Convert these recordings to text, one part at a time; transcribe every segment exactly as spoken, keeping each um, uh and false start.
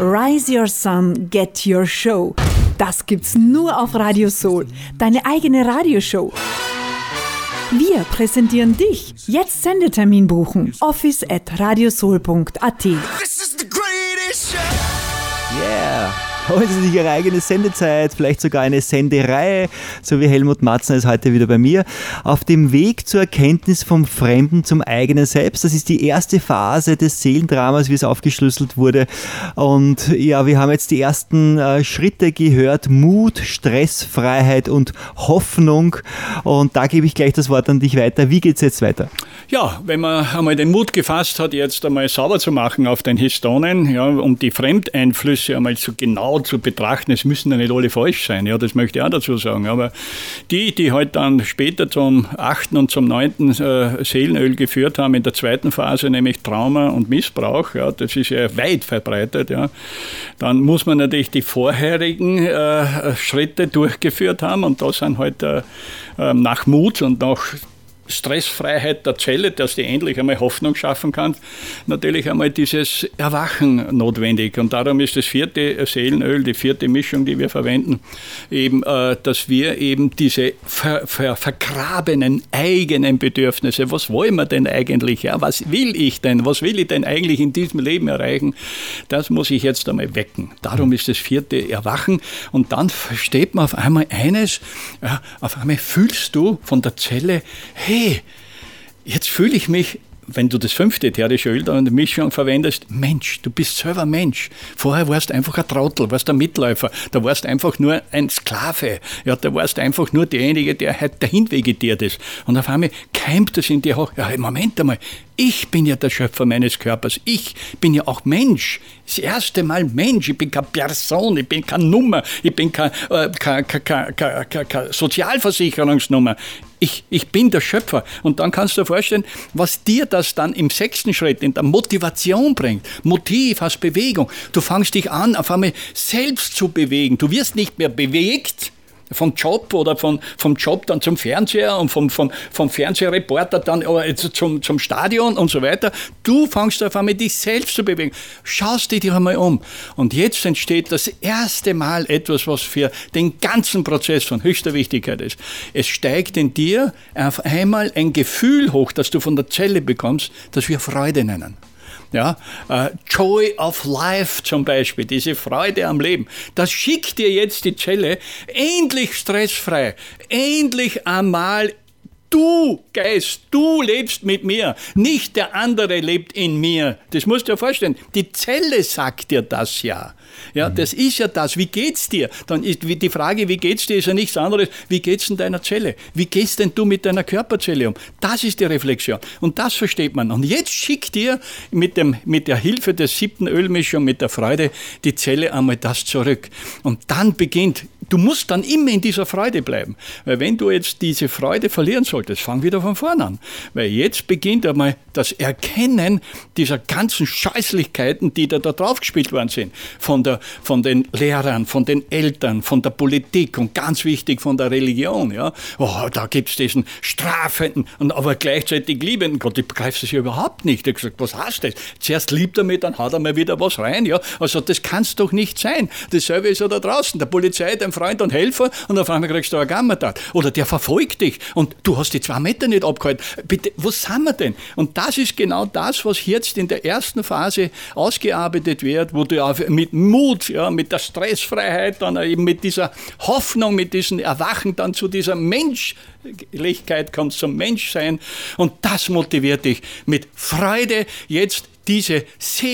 Rise Your Sun, Get Your Show. Das gibt's nur auf Radio Soul, deine eigene Radioshow. Wir präsentieren dich. Jetzt Sendetermin buchen. office at radiosoul punkt a t. Yeah! Holen Sie sich Ihre eigene Sendezeit, vielleicht sogar eine Sendereihe, so wie Helmut Matzner ist heute wieder bei mir. Auf dem Weg zur Erkenntnis vom Fremden zum eigenen Selbst. Das ist die erste Phase des Seelendramas, wie es aufgeschlüsselt wurde. Und ja, wir haben jetzt die ersten äh, Schritte gehört. Mut, Stressfreiheit und Hoffnung. Und da gebe ich gleich das Wort an dich weiter. Wie geht es jetzt weiter? Ja, wenn man einmal den Mut gefasst hat, jetzt einmal sauber zu machen auf den Histonen, ja, um die Fremdeinflüsse einmal zu genau zu betrachten, es müssen ja nicht alle falsch sein, ja, das möchte ich auch dazu sagen, aber die, die halt dann später zum achten und zum neunten äh, Seelenöl geführt haben, in der zweiten Phase, nämlich Trauma und Missbrauch, ja, das ist ja weit verbreitet, ja, dann muss man natürlich die vorherigen äh, Schritte durchgeführt haben und da sind halt äh, nach Mut und nach Stressfreiheit der Zelle, dass die endlich einmal Hoffnung schaffen kann, natürlich einmal dieses Erwachen notwendig. Und darum ist das vierte Seelenöl, die vierte Mischung, die wir verwenden, eben, äh, dass wir eben diese ver, ver, vergrabenen eigenen Bedürfnisse, was wollen wir denn eigentlich, ja, was will ich denn, was will ich denn eigentlich in diesem Leben erreichen, das muss ich jetzt einmal wecken. Darum ist das vierte Erwachen und dann versteht man auf einmal eines, ja, auf einmal fühlst du von der Zelle, hey, Hey, jetzt fühle ich mich, wenn du das fünfte ätherische Öl da in der Mischung verwendest, Mensch, du bist selber Mensch. Vorher warst du einfach ein Trottel, warst ein Mitläufer, da warst du einfach nur ein Sklave, ja, da warst du einfach nur derjenige, der halt dahin vegetiert ist. Und auf einmal keimt es in dir hoch, ja, Moment einmal, ich bin ja der Schöpfer meines Körpers, ich bin ja auch Mensch, das erste Mal Mensch, ich bin keine Person, ich bin keine Nummer, ich bin keine, äh, keine, keine, keine, keine, keine Sozialversicherungsnummer. Ich, ich bin der Schöpfer. Und dann kannst du dir vorstellen, was dir das dann im sechsten Schritt in der Motivation bringt. Motiv als Bewegung. Du fängst dich an, auf einmal selbst zu bewegen. Du wirst nicht mehr bewegt vom Job oder von, vom Job dann zum Fernseher und vom, vom, vom Fernsehreporter dann zum, zum Stadion und so weiter. Du fängst auf einmal dich selbst zu bewegen. Schaust dich einmal um. Und jetzt entsteht das erste Mal etwas, was für den ganzen Prozess von höchster Wichtigkeit ist. Es steigt in dir auf einmal ein Gefühl hoch, das du von der Zelle bekommst, das wir Freude nennen. Ja, uh, Joy of Life zum Beispiel, diese Freude am Leben, das schickt dir jetzt die Zelle endlich stressfrei, endlich einmal du Geist, du lebst mit mir, nicht der andere lebt in mir. Das musst du dir vorstellen, die Zelle sagt dir das ja. Ja, das ist ja das. Wie geht's dir? Dann ist die Frage, wie geht's dir, ist ja nichts anderes. Wie geht's in deiner Zelle? Wie gehst denn du mit deiner Körperzelle um? Das ist die Reflexion. Und das versteht man. Und jetzt schickt dir mit, dem, mit der Hilfe der siebten Ölmischung, mit der Freude, die Zelle einmal das zurück. Und dann beginnt, du musst dann immer in dieser Freude bleiben. Weil wenn du jetzt diese Freude verlieren solltest, fang wieder von vorne an. Weil jetzt beginnt einmal das Erkennen dieser ganzen Scheußlichkeiten, die da, da drauf gespielt worden sind. Von Der, von den Lehrern, von den Eltern, von der Politik und ganz wichtig von der Religion. Ja. Oh, da gibt es diesen strafenden und aber gleichzeitig liebenden Gott. Ich begreife das ja überhaupt nicht. Ich habe gesagt, was heißt das? Zuerst liebt er mich, dann haut er mir wieder was rein. Ja. Also das kann es doch nicht sein. Dasselbe ist ja da draußen. Der Polizei, dein Freund und Helfer und auf einmal kriegst du ein Gammatat. Oder der verfolgt dich und du hast die zwei Meter nicht abgehalten. Bitte, was sind wir denn? Und das ist genau das, was jetzt in der ersten Phase ausgearbeitet wird, wo du ja mit Mut, ja, mit der Stressfreiheit, dann eben mit dieser Hoffnung, mit diesem Erwachen dann zu dieser Menschlichkeit kommst, zum Menschsein. Und das motiviert dich mit Freude jetzt diese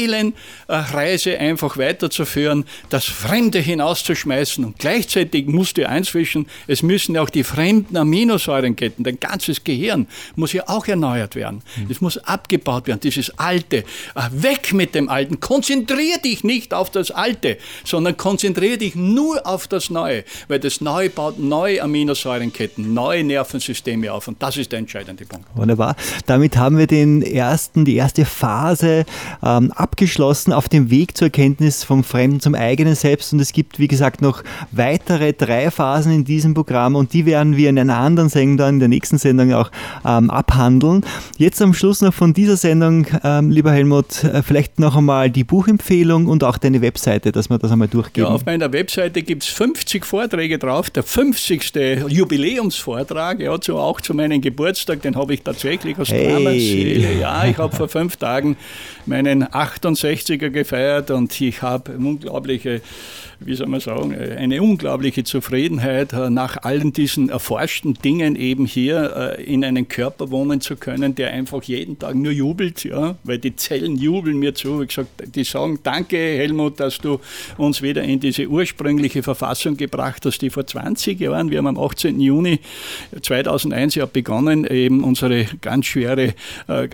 Seelenreise einfach weiterzuführen, das Fremde hinauszuschmeißen und gleichzeitig musst du eins wissen, es müssen auch die fremden Aminosäurenketten, dein ganzes Gehirn muss ja auch erneuert werden. Es mhm. muss abgebaut werden, dieses Alte. Weg mit dem Alten, konzentrier dich nicht auf das Alte, sondern konzentrier dich nur auf das Neue, weil das Neue baut neue Aminosäurenketten, neue Nervensysteme auf und das ist der entscheidende Punkt. Wunderbar. Damit haben wir den ersten, die erste Phase Phase ähm, abgeschlossen auf dem Weg zur Erkenntnis vom Fremden zum eigenen Selbst. Und es gibt, wie gesagt, noch weitere drei Phasen in diesem Programm und die werden wir in einer anderen Sendung, in der nächsten Sendung auch ähm, abhandeln. Jetzt am Schluss noch von dieser Sendung, ähm, lieber Helmut, äh, vielleicht noch einmal die Buchempfehlung und auch deine Webseite, dass wir das einmal durchgehen. Ja, auf meiner Webseite gibt es fünfzig Vorträge drauf. Der fünfzigste Jubiläumsvortrag, ja, zu, auch zu meinem Geburtstag, den habe ich tatsächlich aus hey. Dramaseele. Ja, ich habe vor fünf Tagen meinen achtundsechziger gefeiert und ich habe unglaubliche, wie soll man sagen, eine unglaubliche Zufriedenheit, nach allen diesen erforschten Dingen eben hier in einen Körper wohnen zu können, der einfach jeden Tag nur jubelt, ja, weil die Zellen jubeln mir zu. Wie gesagt, die sagen, danke Helmut, dass du uns wieder in diese ursprüngliche Verfassung gebracht hast, die vor zwanzig Jahren, wir haben am achtzehnten Juni zweitausendeins ja begonnen, eben unsere ganz schwere äh,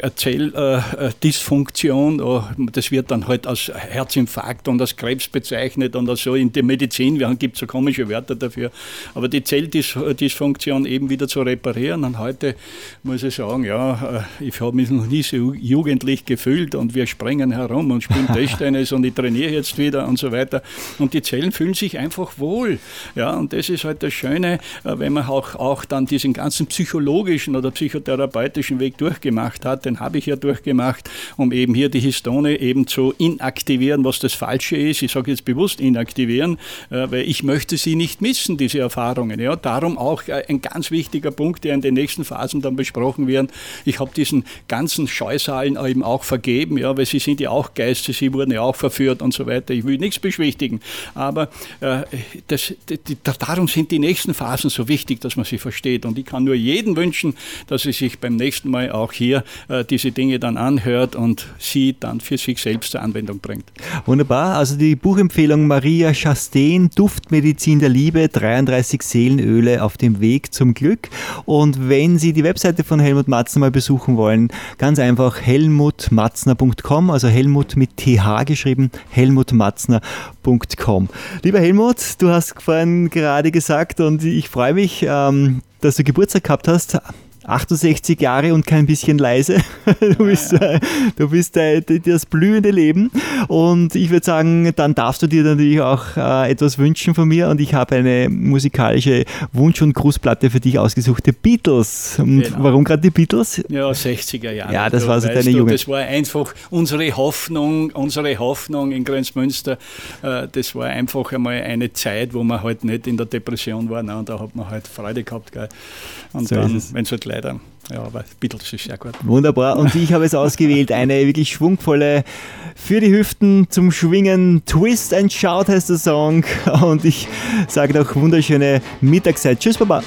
Zelldysfunktion, äh, das wird dann halt als Herzinfarkt und als Krebs bezeichnet und als so in der Medizin, wir gibt so komische Wörter dafür, aber die Zelldysfunktion eben wieder zu reparieren und heute muss ich sagen, ja, ich habe mich noch nie so jugendlich gefühlt und wir springen herum und spielen Tischtennis und ich trainiere jetzt wieder und so weiter und die Zellen fühlen sich einfach wohl, ja, und das ist halt das Schöne, wenn man auch, auch dann diesen ganzen psychologischen oder psychotherapeutischen Weg durchgemacht hat, den habe ich ja durchgemacht, um eben hier die Histone eben zu inaktivieren, was das Falsche ist, ich sage jetzt bewusst inaktivieren, weil ich möchte sie nicht missen, diese Erfahrungen. Ja, darum auch ein ganz wichtiger Punkt, der in den nächsten Phasen dann besprochen wird. Ich habe diesen ganzen Scheusalen eben auch vergeben, ja, weil sie sind ja auch Geister, sie wurden ja auch verführt und so weiter. Ich will nichts beschwichtigen, aber äh, das, die, die, darum sind die nächsten Phasen so wichtig, dass man sie versteht. Und ich kann nur jedem wünschen, dass er sich beim nächsten Mal auch hier äh, diese Dinge dann anhört und sie dann für sich selbst zur Anwendung bringt. Wunderbar. Also die Buchempfehlung Maria Chastain, Duftmedizin der Liebe, dreiunddreißig Seelenöle auf dem Weg zum Glück. Und wenn Sie die Webseite von Helmut Matzner mal besuchen wollen, ganz einfach helmut matzner punkt com, also Helmut mit T H geschrieben, helmut matzner punkt com. Lieber Helmut, du hast vorhin gerade gesagt und ich freue mich, ähm, dass du Geburtstag gehabt hast. achtundsechzig Jahre und kein bisschen leise. Du bist, äh, du bist äh, das blühende Leben. Und ich würde sagen, dann darfst du dir natürlich auch äh, etwas wünschen von mir. Und ich habe eine musikalische Wunsch- und Grußplatte für dich ausgesucht, die Beatles. Und genau. Warum gerade die Beatles? Ja, sechziger Jahre. Ja, das war so deine du, Jugend. Das war einfach unsere Hoffnung, unsere Hoffnung in Grenzmünster. Äh, das war einfach einmal eine Zeit, wo man halt nicht in der Depression war. Ne? Und da hat man halt Freude gehabt. Gell? Und so dann, wenn es halt leider, ja, aber Beatles ist sehr gut. Wunderbar. Und ich habe es ausgewählt, eine wirklich schwungvolle, für die Hüften zum Schwingen, Twist and Shout heißt der Song. Und ich sage noch wunderschöne Mittagszeit. Tschüss, Baba.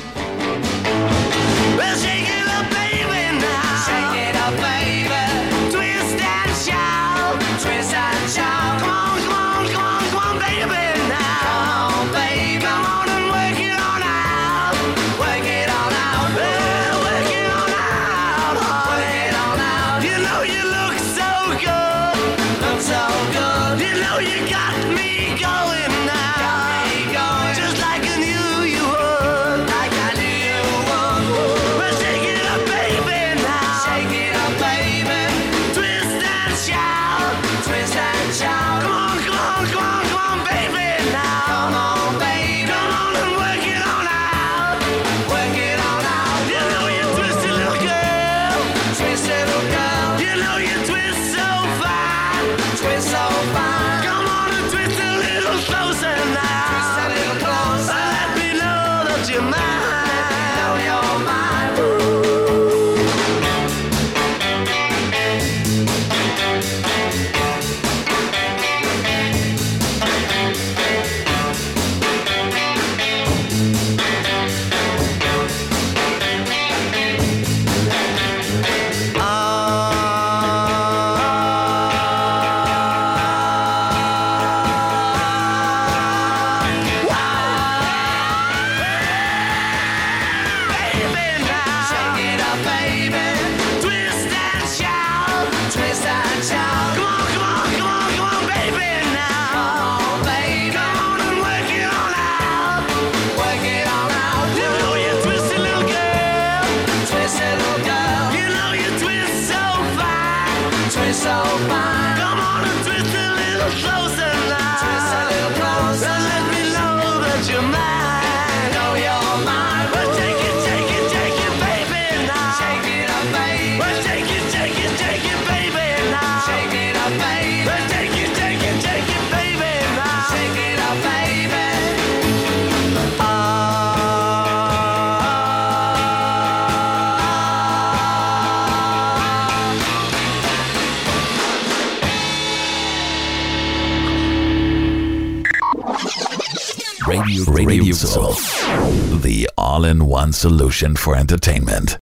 Twist so fine. Come on and twist a little slow. Radio, Radio Soul. The all-in-one solution for entertainment.